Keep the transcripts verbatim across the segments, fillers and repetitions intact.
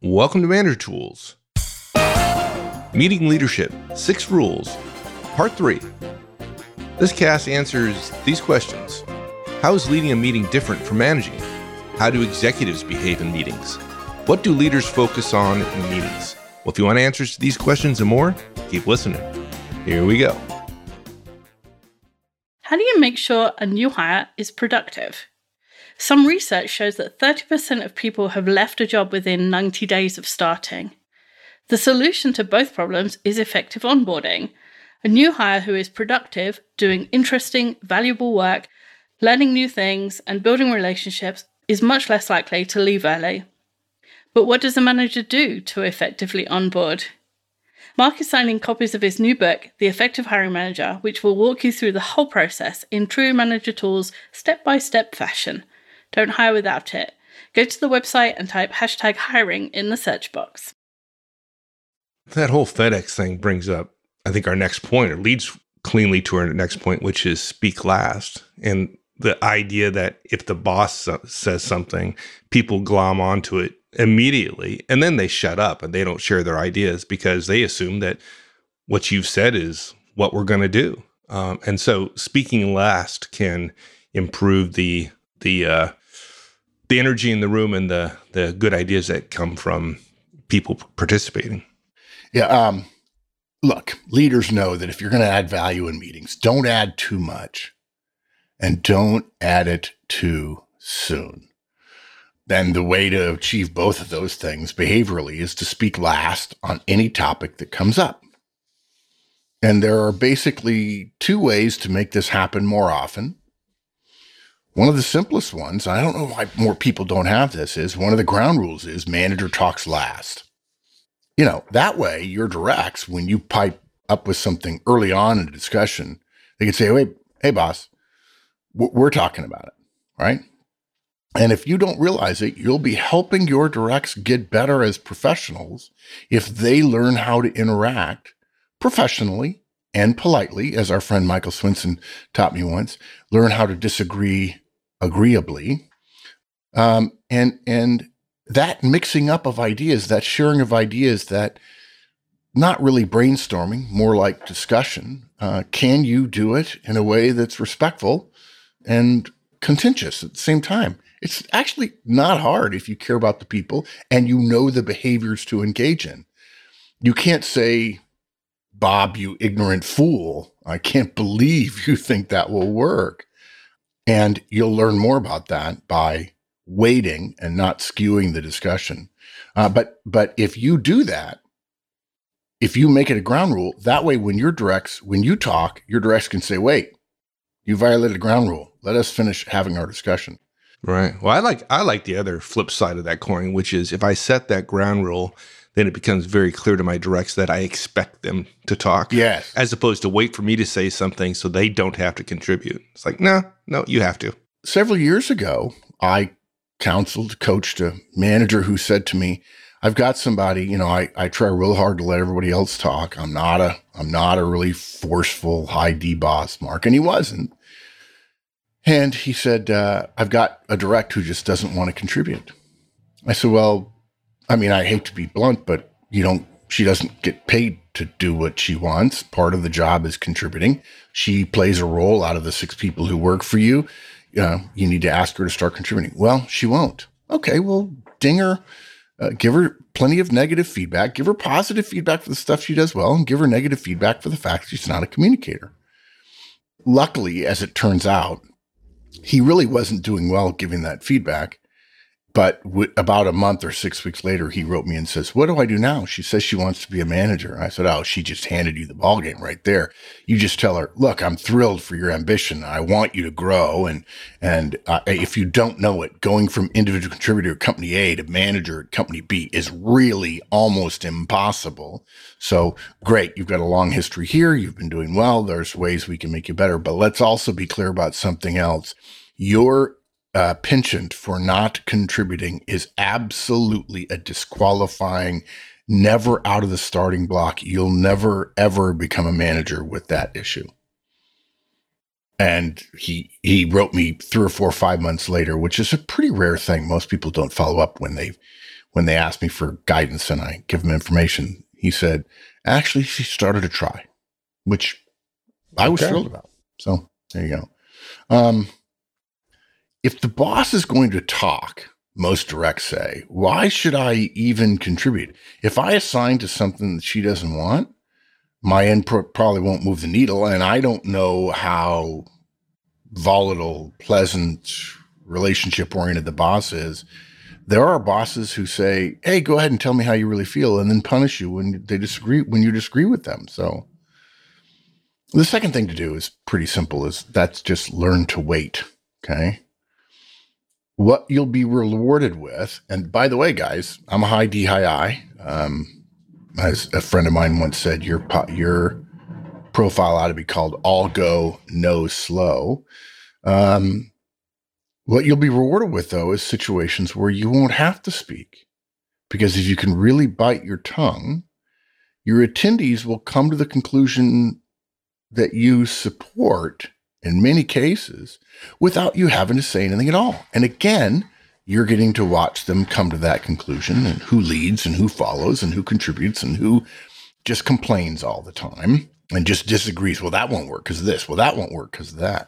Welcome to Manager Tools. Meeting Leadership, Six Rules, Part three. This cast answers these questions. How is leading a meeting different from managing? How do executives behave in meetings? What do leaders focus on in meetings? Well, if you want answers to these questions and more, keep listening. Here we go. How do you make sure a new hire is productive? Some research shows that thirty percent of people have left a job within ninety days of starting. The solution to both problems is effective onboarding. A new hire who is productive, doing interesting, valuable work, learning new things, and building relationships is much less likely to leave early. But what does a manager do to effectively onboard? Mark is signing copies of his new book, The Effective Hiring Manager, which will walk you through the whole process in true Manager Tools step-by-step fashion. Don't hire without it. Go to the website and type hashtag hiring in the search box. That whole FedEx thing brings up, I think, our next point, or leads cleanly to our next point, which is speak last. And the idea that if the boss says something, people glom onto it immediately, and then they shut up and they don't share their ideas because they assume that what you've said is what we're going to do. Um, and so speaking last can improve the the uh, the energy in the room and the the good ideas that come from people participating. Yeah. Um, look, leaders know that if you're going to add value in meetings, don't add too much and don't add it too soon. Then the way to achieve both of those things behaviorally is to speak last on any topic that comes up. And there are basically two ways to make this happen more often. One of the simplest ones, I don't know why more people don't have this, is one of the ground rules is manager talks last. You know, that way your directs, when you pipe up with something early on in a discussion, they can say, wait, hey boss, we're talking about it, right? And if you don't realize it, you'll be helping your directs get better as professionals if they learn how to interact professionally and politely, as our friend Michael Swinson taught me once, learn how to disagree agreeably. Um, and, and that mixing up of ideas, that sharing of ideas, that not really brainstorming, more like discussion, uh, can you do it in a way that's respectful and contentious at the same time? It's actually not hard if you care about the people and you know the behaviors to engage in. You can't say, Bob, you ignorant fool, I can't believe you think that will work. And you'll learn more about that by waiting and not skewing the discussion. Uh, but but if you do that, if you make it a ground rule, that way when your directs, when you talk, your directs can say, wait, you violated a ground rule. Let us finish having our discussion. Right. Well, I like I like the other flip side of that coin, which is if I set that ground rule, then it becomes very clear to my directs that I expect them to talk. Yes. As opposed to wait for me to say something so they don't have to contribute. It's like, no, no, you have to. Several years ago, I counseled, coached a manager who said to me, I've got somebody, you know, I, I try real hard to let everybody else talk. I'm not a, I'm not a really forceful high D boss, Mark. And he wasn't. And he said, uh, I've got a direct who just doesn't want to contribute. I said, well, I mean, I hate to be blunt, but you don't, she doesn't get paid to do what she wants. Part of the job is contributing. She plays a role out of the six people who work for you. Uh, you need to ask her to start contributing. Well, she won't. Okay, well, ding her, uh, give her plenty of negative feedback, give her positive feedback for the stuff she does well, and give her negative feedback for the fact she's not a communicator. Luckily, as it turns out, he really wasn't doing well giving that feedback. But w- about a month or six weeks later, he wrote me and says, what do I do now? She says she wants to be a manager. I said, oh, she just handed you the ballgame right there. You just tell her, look, I'm thrilled for your ambition. I want you to grow. And and uh, if you don't know it, going from individual contributor at company A to manager at company B is really almost impossible. So great. You've got a long history here. You've been doing well. There's ways we can make you better. But let's also be clear about something else. Your Uh, penchant for not contributing is absolutely a disqualifying, never out of the starting block. You'll never, ever become a manager with that issue. And he he wrote me three or four or five months later, which is a pretty rare thing. Most people don't follow up when they when they ask me for guidance and I give them information, he said, actually, she started to try, which I was Okay. thrilled about. So there you go. Um, if the boss is going to talk, most directs say, why should I even contribute? If I assign to something that she doesn't want, my input probably won't move the needle. And I don't know how volatile, pleasant, relationship oriented the boss is. There are bosses who say, hey, go ahead and tell me how you really feel, and then punish you when they disagree, when you disagree with them. So the second thing to do is pretty simple, is that's just learn to wait. Okay. What you'll be rewarded with. And by the way, guys, I'm a high D, high I. Um, as a friend of mine once said, your, po- your profile ought to be called all go, no slow. Um, What you'll be rewarded with, though, is situations where you won't have to speak. Because if you can really bite your tongue, your attendees will come to the conclusion that you support, in many cases, without you having to say anything at all. And again, you're getting to watch them come to that conclusion, and who leads and who follows and who contributes and who just complains all the time and just disagrees. Well, that won't work because of this. Well, that won't work because of that.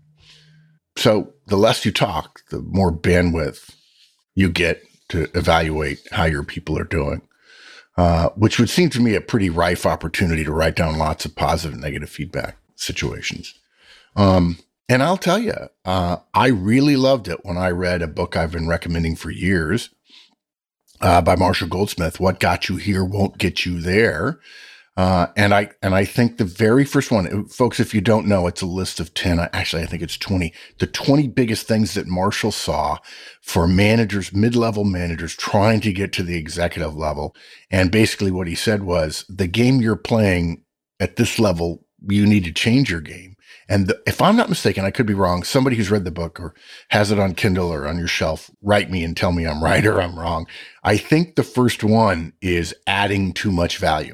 So the less you talk, the more bandwidth you get to evaluate how your people are doing, uh, which would seem to me a pretty rife opportunity to write down lots of positive and negative feedback situations. Um, and I'll tell you, uh, I really loved it when I read a book I've been recommending for years uh, by Marshall Goldsmith, What Got You Here Won't Get You There. Uh, and I and I think the very first one, folks, if you don't know, it's a list of ten. Actually, I think it's twenty. The twenty biggest things that Marshall saw for managers, mid-level managers trying to get to the executive level. And basically what he said was, the game you're playing at this level, you need to change your game. And the, if I'm not mistaken, I could be wrong. Somebody who's read the book or has it on Kindle or on your shelf, write me and tell me I'm right or I'm wrong. I think the first one is adding too much value.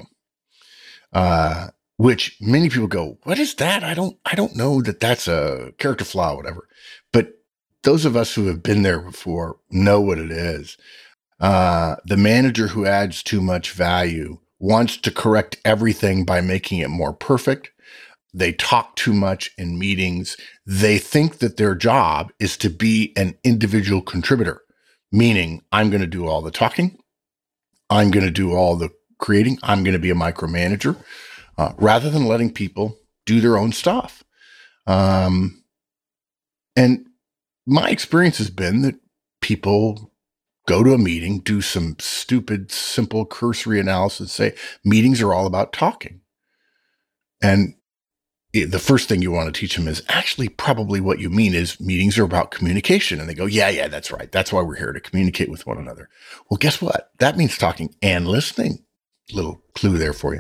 Uh, which many people go, what is that? I don't, I don't know that that's a character flaw or whatever. But those of us who have been there before know what it is. Uh, the manager who adds too much value wants to correct everything by making it more perfect. They talk too much in meetings. They think that their job is to be an individual contributor, meaning I'm going to do all the talking. I'm going to do all the creating. I'm going to be a micromanager, uh, rather than letting people do their own stuff. Um, and my experience has been that people go to a meeting, do some stupid, simple cursory analysis, say meetings are all about talking. And the first thing you want to teach them is actually probably what you mean is meetings are about communication. And they go, yeah, yeah, that's right. That's why we're here, to communicate with one another. Well, guess what? That means talking and listening. Little clue there for you.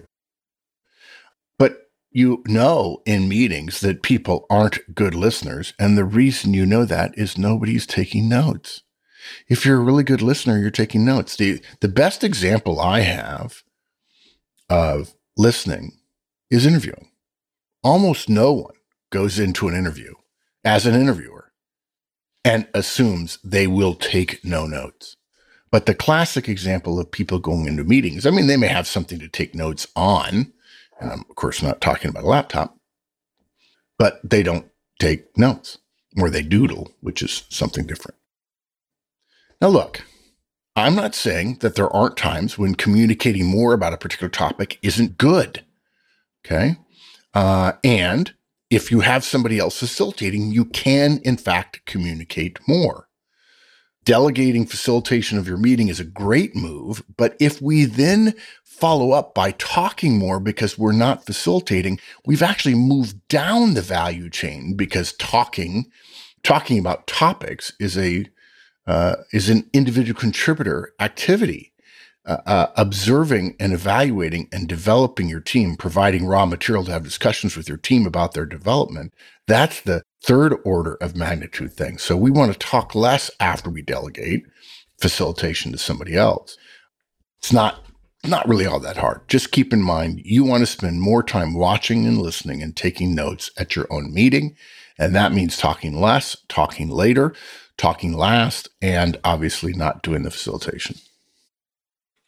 But you know in meetings that people aren't good listeners. And the reason you know that is nobody's taking notes. If you're a really good listener, you're taking notes. The, the best example I have of listening is interviewing. Almost no one goes into an interview as an interviewer and assumes they will take no notes. But the classic example of people going into meetings, I mean, they may have something to take notes on, and I'm, of course, not talking about a laptop, but they don't take notes, or they doodle, which is something different. Now, look, I'm not saying that there aren't times when communicating more about a particular topic isn't good, okay? Uh, and if you have somebody else facilitating, you can, in fact, communicate more. Delegating facilitation of your meeting is a great move, but if we then follow up by talking more because we're not facilitating, we've actually moved down the value chain, because talking, talking about topics is a uh, is an individual contributor activity. Uh, uh, observing and evaluating and developing your team, providing raw material to have discussions with your team about their development, that's the third order of magnitude thing. So we want to talk less after we delegate facilitation to somebody else. It's not, not really all that hard. Just keep in mind, you want to spend more time watching and listening and taking notes at your own meeting. And that means talking less, talking later, talking last, and obviously not doing the facilitation.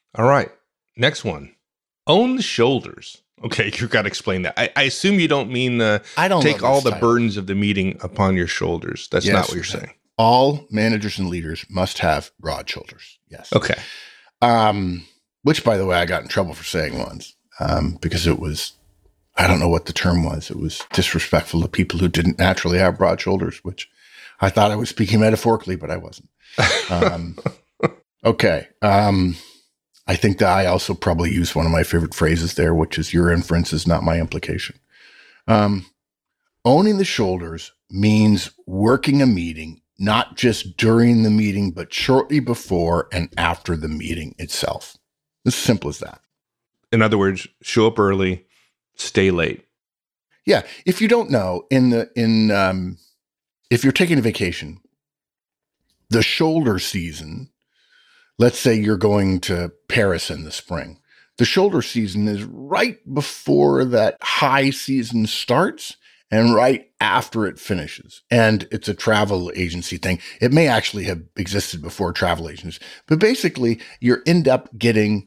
All right. Next one. Own the shoulders. Okay, you've got to explain that. I, I assume you don't mean uh, I don't take all the title. burdens of the meeting upon your shoulders. That's Yes, not what you're saying. All managers and leaders must have broad shoulders. Yes. Okay. Um, which, by the way, I got in trouble for saying once um, because it was, I don't know what the term was. It was disrespectful to people who didn't naturally have broad shoulders, which I thought I was speaking metaphorically, but I wasn't. Um, okay. Um, I think that I also probably use one of my favorite phrases there, which is your inference is not my implication. Um, owning the shoulders means working a meeting, not just during the meeting, but shortly before and after the meeting itself. It's as simple as that. In other words, show up early, stay late. Yeah. If you don't know, in the, in, um, if you're taking a vacation, the shoulder season, let's say you're going to Paris in the spring. The shoulder season is right before that high season starts and right after it finishes. And it's a travel agency thing. It may actually have existed before travel agents, but basically you end up getting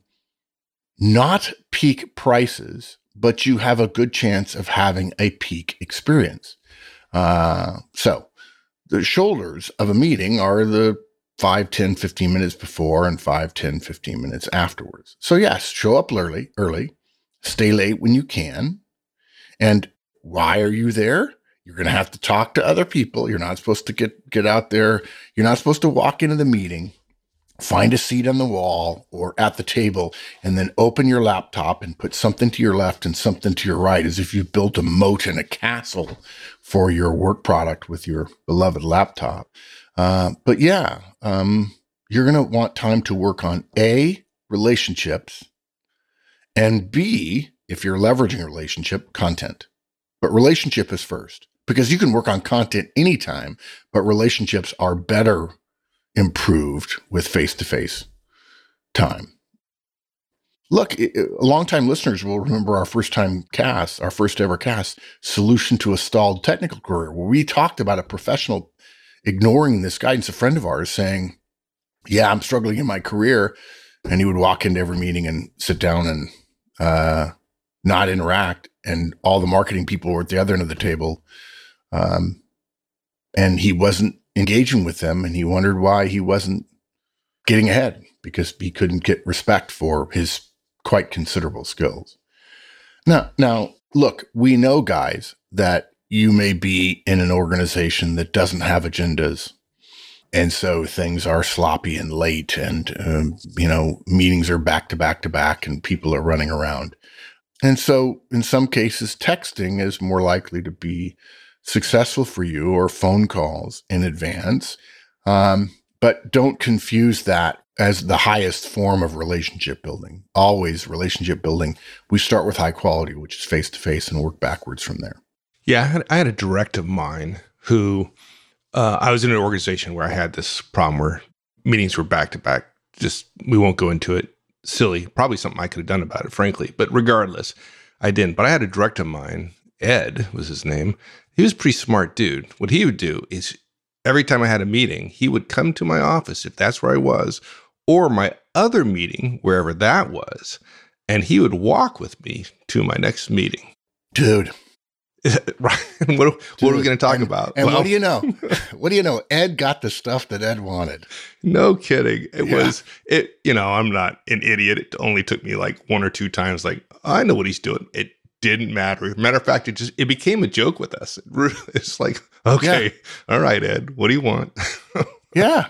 not peak prices, but you have a good chance of having a peak experience. Uh, so the shoulders of a meeting are the five, ten, fifteen minutes before and five, ten, fifteen minutes afterwards. So yes, show up early, early, stay late when you can. And why are you there? You're going to have to talk to other people. You're not supposed to get, get out there. You're not supposed to walk into the meeting, find a seat on the wall or at the table, and then open your laptop and put something to your left and something to your right as if you built a moat and a castle for your work product with your beloved laptop. Uh, but yeah, um, you're going to want time to work on A, relationships, and B, if you're leveraging a relationship, content. But relationship is first because you can work on content anytime, but relationships are better improved with face-to-face time. Look, it, it, longtime listeners will remember our first time cast, our first ever cast, Solution to a Stalled Technical Career, where we talked about a professional ignoring this guidance, a friend of ours saying, yeah, I'm struggling in my career. And he would walk into every meeting and sit down and uh, not interact. And all the marketing people were at the other end of the table. Um, and he wasn't engaging with them. And he wondered why he wasn't getting ahead because he couldn't get respect for his quite considerable skills. Now, now, look, we know, guys, that you may be in an organization that doesn't have agendas. And so things are sloppy and late and, um, you know, meetings are back to back to back and people are running around. And so in some cases, texting is more likely to be successful for you or phone calls in advance. Um, but don't confuse that as the highest form of relationship building. Always relationship building. We start with high quality, which is face-to-face, and work backwards from there. Yeah, I had, I had a direct of mine who, uh, I was in an organization where I had this problem where meetings were back to back. Just, we won't go into it. Silly. Probably something I could have done about it, frankly. But regardless, I didn't. But I had a direct of mine, Ed was his name. He was a pretty smart dude. What he would do is every time I had a meeting, he would come to my office, if that's where I was, or my other meeting, wherever that was, and he would walk with me to my next meeting. Dude. Right. what, what are we going to talk and, about? And well, what do you know? What do you know? Ed got the stuff that Ed wanted. No kidding. It Yeah. was, it. you know, I'm not an idiot. It only took me like one or two times. Like, I know what he's doing. It didn't matter. Matter of fact, it just, it became a joke with us. It really, it's like, okay, yeah. All right, Ed, what do you want? Yeah.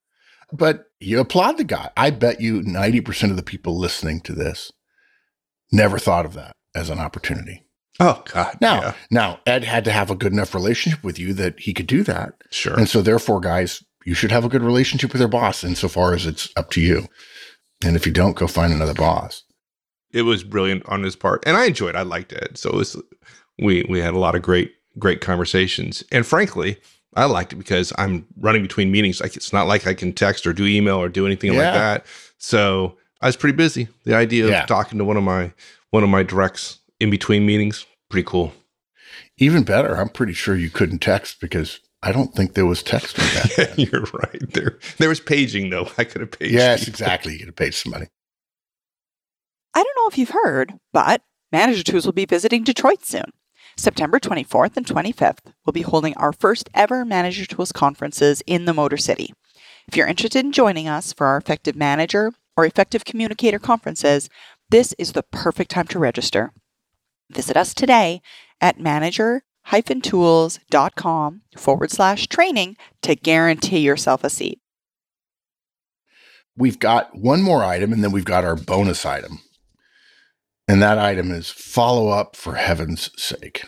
But you applaud the guy. I bet you ninety percent of the people listening to this never thought of that as an opportunity. Oh, God. Now, yeah. now, Ed had to have a good enough relationship with you that he could do that. Sure. And so therefore, guys, you should have a good relationship with your boss insofar as it's up to you. And if you don't, go find another boss. It was brilliant on his part. And I enjoyed it. I liked Ed. So it was, we, we had a lot of great, great conversations. And frankly, I liked it because I'm running between meetings. Like, it's not like I can text or do email or do anything Yeah. like that. So I was pretty busy. The idea of Yeah. talking to one of my, one of my directs in between meetings, pretty cool. Even better, I'm pretty sure you couldn't text because I don't think there was texting back then. You're right. There there was paging, though. I could have paged Yes, you. exactly. You could have paid somebody. I don't know if you've heard, but Manager Tools will be visiting Detroit soon. September twenty-fourth and twenty-fifth, we'll be holding our first ever Manager Tools conferences in the Motor City. If you're interested in joining us for our Effective Manager or Effective Communicator conferences, this is the perfect time to register. Visit us today at manager-tools.com forward slash training to guarantee yourself a seat. We've got one more item, and then we've got our bonus item. And that item is follow up for heaven's sake.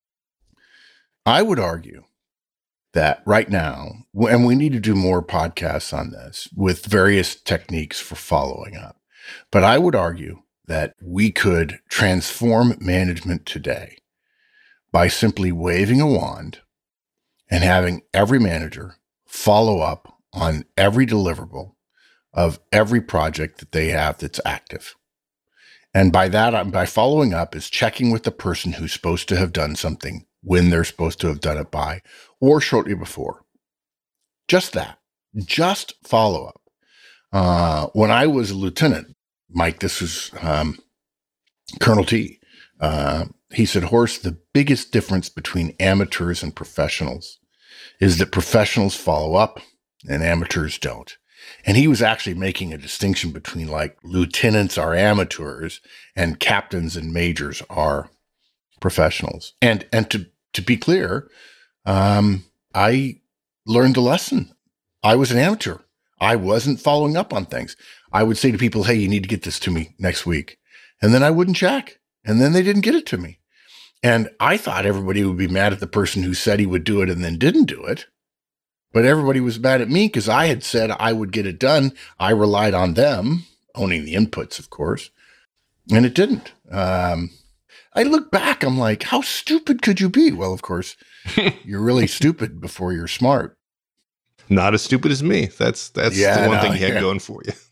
I would argue that right now, and we need to do more podcasts on this with various techniques for following up, but I would argue that we could transform management today by simply waving a wand and having every manager follow up on every deliverable of every project that they have that's active. And by that, by following up is checking with the person who's supposed to have done something when they're supposed to have done it by, or shortly before. Just that. Just follow up. Uh, when I was a lieutenant, Mike, this was um, Colonel T. Uh, he said, Horst, the biggest difference between amateurs and professionals is that professionals follow up and amateurs don't. And he was actually making a distinction between like lieutenants are amateurs and captains and majors are professionals. And and to, to be clear, um, I learned a lesson. I was an amateur. I wasn't following up on things. I would say to people, hey, you need to get this to me next week. And then I wouldn't check. And then they didn't get it to me. And I thought everybody would be mad at the person who said he would do it and then didn't do it. But everybody was mad at me because I had said I would get it done. I relied on them, owning the inputs, of course, and it didn't. Um, I look back, I'm like, how stupid could you be? Well, of course, you're really stupid before you're smart. Not as stupid as me. That's that's yeah, the one no, thing you had yeah. going for you.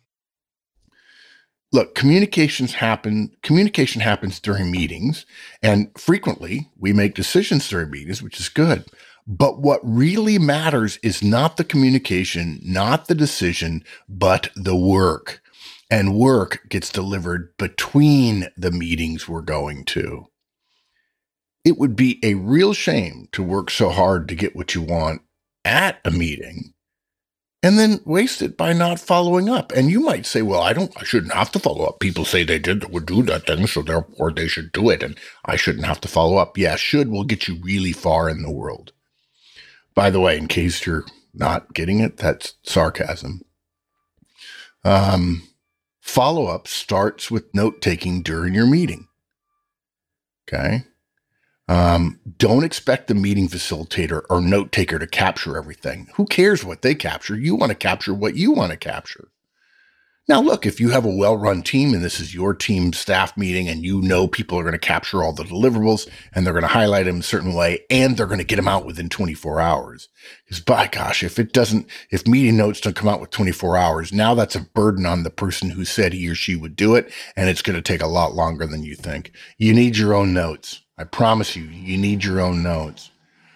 Look, communications happen. Communication happens during meetings, and frequently we make decisions during meetings, which is good. But what really matters is not the communication, not the decision, but the work. And work gets delivered between the meetings we're going to. It would be a real shame to work so hard to get what you want at a meeting and then waste it by not following up. And you might say, well, I don't, I shouldn't have to follow up. People say they did would do that thing, so therefore they should do it. And I shouldn't have to follow up. Yeah, should will get you really far in the world. By the way, in case you're not getting it, that's sarcasm. Um, follow-up starts with note-taking during your meeting. Okay? Um, don't expect the meeting facilitator or note-taker to capture everything. Who cares what they capture? You want to capture what you want to capture. Now, look, if you have a well-run team and this is your team staff meeting and you know people are going to capture all the deliverables and they're going to highlight them a certain way and they're going to get them out within twenty-four hours. Because by gosh, if it doesn't, if meeting notes don't come out with twenty-four hours, now that's a burden on the person who said he or she would do it, and it's going to take a lot longer than you think. You need your own notes. I promise you, you need your own notes.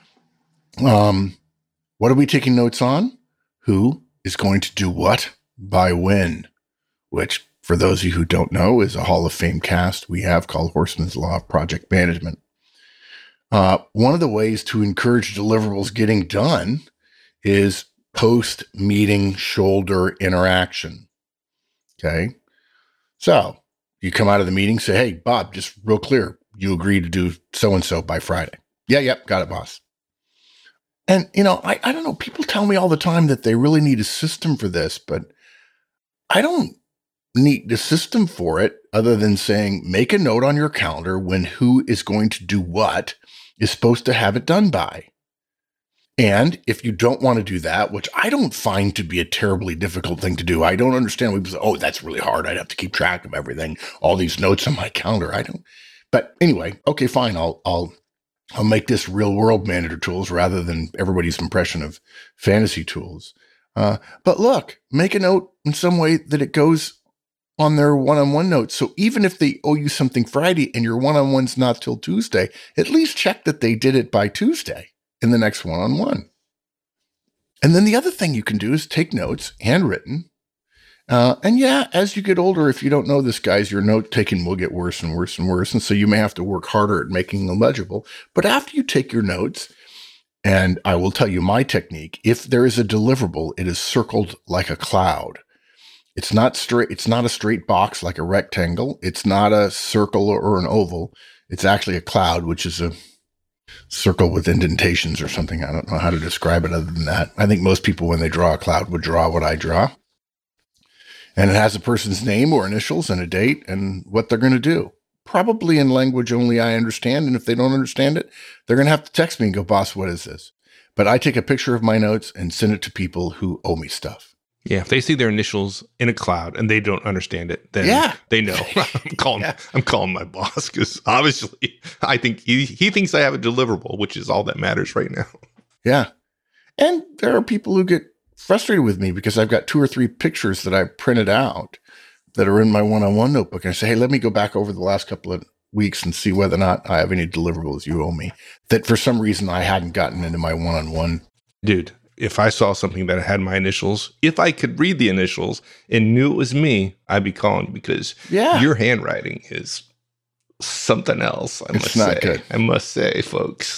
Um, what are we taking notes on? Who is going to do what by when? Which, for those of you who don't know, is a Hall of Fame cast we have called Horstman's Law of Project Management. Uh, one of the ways to encourage deliverables getting done is post-meeting shoulder interaction. Okay? So, you come out of the meeting, say, hey, Bob, just real clear, you agree to do so-and-so by Friday. Yeah, yep, got it, boss. And, you know, I, I don't know, people tell me all the time that they really need a system for this, but I don't need the system for it other than saying, make a note on your calendar when who is going to do what is supposed to have it done by. And if you don't want to do that, which I don't find to be a terribly difficult thing to do, I don't understand. People say, oh, that's really hard. I'd have to keep track of everything, all these notes on my calendar. I don't. But anyway, okay, fine. I'll, I'll, I'll make this real world manager tools rather than everybody's impression of fantasy tools. Uh, but look, make a note in some way that it goes on their one-on-one notes. So even if they owe you something Friday and your one-on-one's not till Tuesday, at least check that they did it by Tuesday in the next one-on-one. And then the other thing you can do is take notes, handwritten, Uh, and yeah, as you get older, if you don't know this, guys, your note taking will get worse and worse and worse. And so you may have to work harder at making them legible. But after you take your notes, and I will tell you my technique, if there is a deliverable, it is circled like a cloud. It's not straight. It's not a straight box like a rectangle. It's not a circle or an oval. It's actually a cloud, which is a circle with indentations or something. I don't know how to describe it other than that. I think most people, when they draw a cloud, would draw what I draw. And it has a person's name or initials and a date and what they're going to do. Probably in language only I understand. And if they don't understand it, they're going to have to text me and go, boss, what is this? But I take a picture of my notes and send it to people who owe me stuff. Yeah, if they see their initials in a cloud and they don't understand it, then yeah. they know. I'm calling. Yeah. I'm calling my boss because obviously I think he he thinks I have a deliverable, which is all that matters right now. Yeah, and there are people who get frustrated with me because I've got two or three pictures that I printed out that are in my one-on-one notebook, and I say, hey, let me go back over the last couple of weeks and see whether or not I have any deliverables you owe me that for some reason I hadn't gotten into my one-on-one. Dude, if I saw something that had my initials, if I could read the initials and knew it was me, I'd be calling you because yeah. your handwriting is something else, I it's must not say. Good. I must say, folks.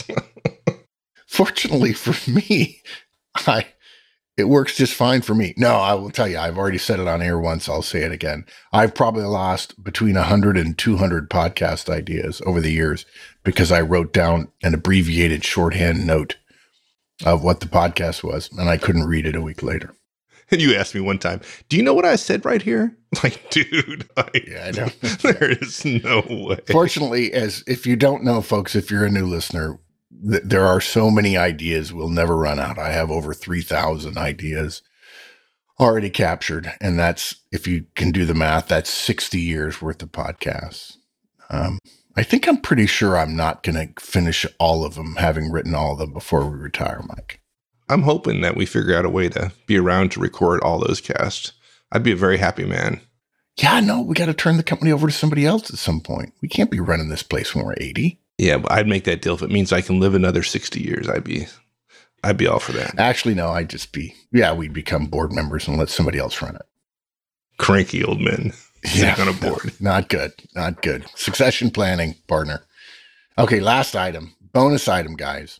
Fortunately for me, I it works just fine for me. No, I will tell you, I've already said it on air once. I'll say it again. I've probably lost between one hundred and two hundred podcast ideas over the years because I wrote down an abbreviated shorthand note of what the podcast was, and I couldn't read it a week later. And you asked me one time, do you know what I said right here? Like, dude, I, yeah, I know. There is no way. Fortunately, as if you don't know, folks, if you're a new listener, th- there are so many ideas we'll never run out. I have over three thousand ideas already captured, and that's, if you can do the math, that's sixty years worth of podcasts. Um, I think I'm pretty sure I'm not going to finish all of them, having written all of them before we retire, Mike. I'm hoping that we figure out a way to be around to record all those casts. I'd be a very happy man. Yeah, no, we got to turn the company over to somebody else at some point. We can't be running this place when we're eighty. Yeah, but I'd make that deal if it means I can live another sixty years. I'd be, I'd be all for that. Actually, no, I'd just be, yeah, we'd become board members and let somebody else run it. Cranky old men. Yeah, on a board. No, not good. Not good. Succession planning, partner. Okay, last item. Bonus item, guys.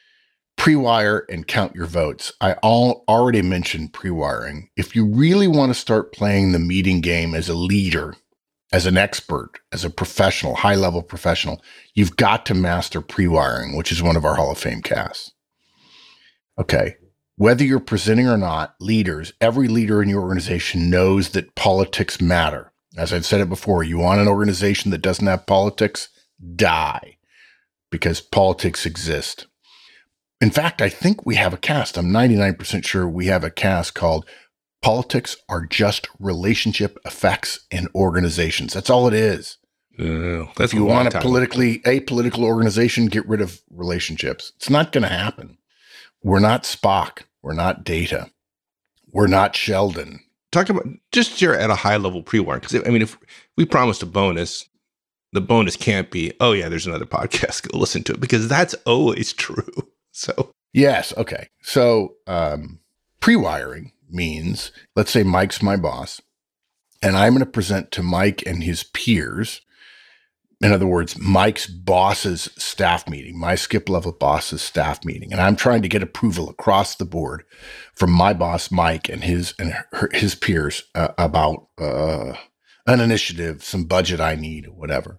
Pre-wire and count your votes. I all already mentioned pre-wiring. If you really want to start playing the meeting game as a leader, as an expert, as a professional, high-level professional, you've got to master pre-wiring, which is one of our Hall of Fame casts. Okay. Whether you're presenting or not, leaders, every leader in your organization knows that politics matter. As I've said it before, you want an organization that doesn't have politics? Die. Because politics exist. In fact, I think we have a cast. I'm ninety-nine percent sure we have a cast called Politics Are Just Relationship Effects in Organizations. That's all it is. Uh, that's if you want a politically apolitical organization, get rid of relationships. It's not going to happen. We're not Spock. We're not Data. We're not Sheldon. Talk about just share at a high level pre-warn. Because I mean, if we promised a bonus, the bonus can't be, oh yeah, there's another podcast. Go listen to it, because that's always true. So yes, okay. So um, pre-wiring means, let's say Mike's my boss, and I'm going to present to Mike and his peers. In other words, Mike's boss's staff meeting, my skip level boss's staff meeting. And I'm trying to get approval across the board from my boss, Mike, and his and her, his peers uh, about uh, an initiative, some budget I need, whatever.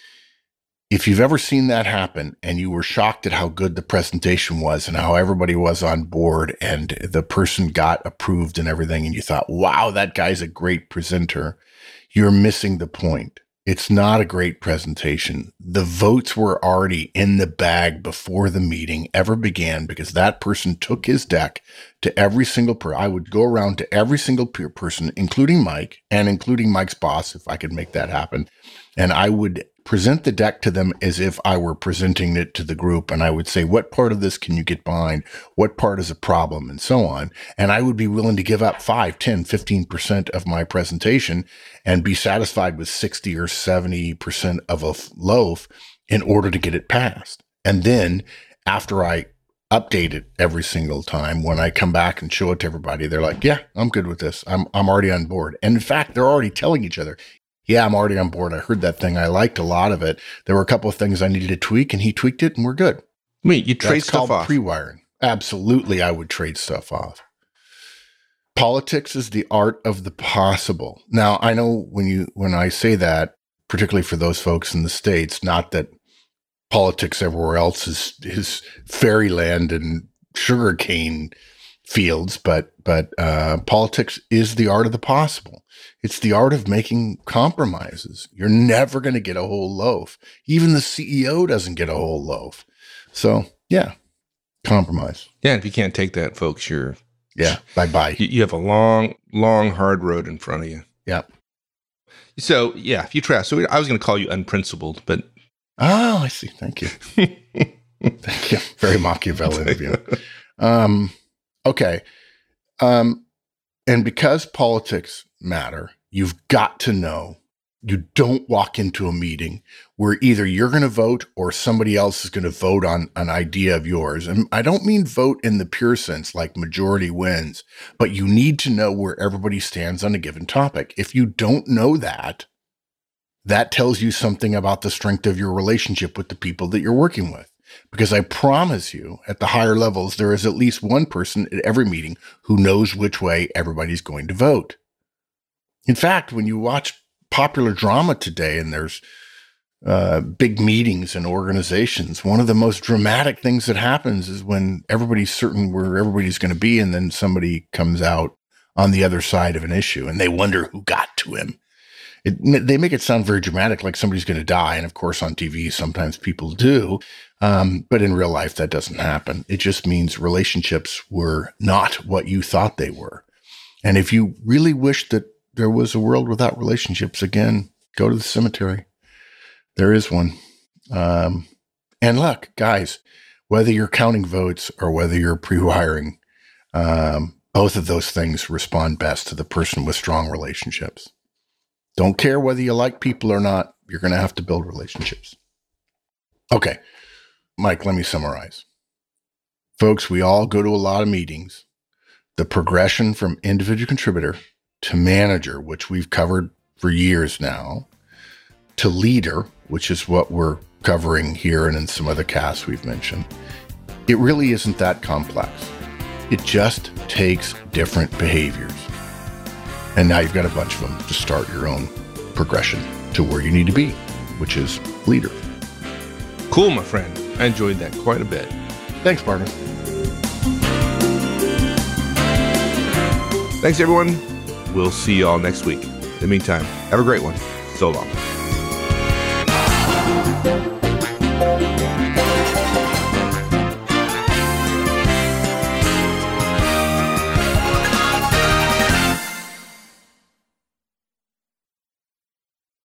If you've ever seen that happen and you were shocked at how good the presentation was and how everybody was on board and the person got approved and everything, and you thought, wow, that guy's a great presenter, you're missing the point. It's not a great presentation. The votes were already in the bag before the meeting ever began, because that person took his deck to every single person. I would go around to every single peer person, including Mike and including Mike's boss, if I could make that happen. And I would present the deck to them as if I were presenting it to the group. And I would say, what part of this can you get behind? What part is a problem? And so on. And I would be willing to give up five, ten, fifteen percent of my presentation and be satisfied with sixty or seventy percent of a loaf in order to get it passed. And then after I update it every single time. When I come back and show it to everybody, they're like, yeah, I'm good with this. I'm I'm already on board. And in fact, they're already telling each other, yeah, I'm already on board. I heard that thing. I liked a lot of it. There were a couple of things I needed to tweak, and he tweaked it, and we're good. Wait, you trade That's stuff called off? pre-wiring. Absolutely, I would trade stuff off. Politics is the art of the possible. Now, I know when you when I say that, particularly for those folks in the States, not that politics everywhere else is is fairyland and sugarcane fields, but but uh, politics is the art of the possible. It's the art of making compromises. You're never going to get a whole loaf. Even the C E O doesn't get a whole loaf. So, yeah, compromise. Yeah, if you can't take that, folks, you're Yeah, bye-bye. you, you have a long, long, hard road in front of you. Yeah. So, yeah, if you try, so I was going to call you unprincipled, but Oh, I see. Thank you. Thank you. Very Machiavellian of you. Um, okay. Um, and because politics matter, you've got to know you don't walk into a meeting where either you're going to vote or somebody else is going to vote on an idea of yours. And I don't mean vote in the pure sense, like majority wins, but you need to know where everybody stands on a given topic. If you don't know that, that tells you something about the strength of your relationship with the people that you're working with. Because I promise you, at the higher levels, there is at least one person at every meeting who knows which way everybody's going to vote. In fact, when you watch popular drama today and there's uh, big meetings and organizations, one of the most dramatic things that happens is when everybody's certain where everybody's going to be, and then somebody comes out on the other side of an issue and they wonder who got to him. It, they make it sound very dramatic, like somebody's going to die. And of course, on T V, sometimes people do. Um, but in real life, that doesn't happen. It just means relationships were not what you thought they were. And if you really wish that there was a world without relationships, again, go to the cemetery. There is one. Um, and look, guys, whether you're counting votes or whether you're pre-wiring, um, both of those things respond best to the person with strong relationships. Don't care whether you like people or not. You're going to have to build relationships. Okay, Mike, let me summarize. Folks, we all go to a lot of meetings. The progression from individual contributor to manager, which we've covered for years now, to leader, which is what we're covering here and in some other casts we've mentioned, it really isn't that complex. It just takes different behaviors. And now you've got a bunch of them to start your own progression to where you need to be, which is leader. Cool, my friend. I enjoyed that quite a bit. Thanks, partner. Thanks, everyone. We'll see you all next week. In the meantime, have a great one. So long.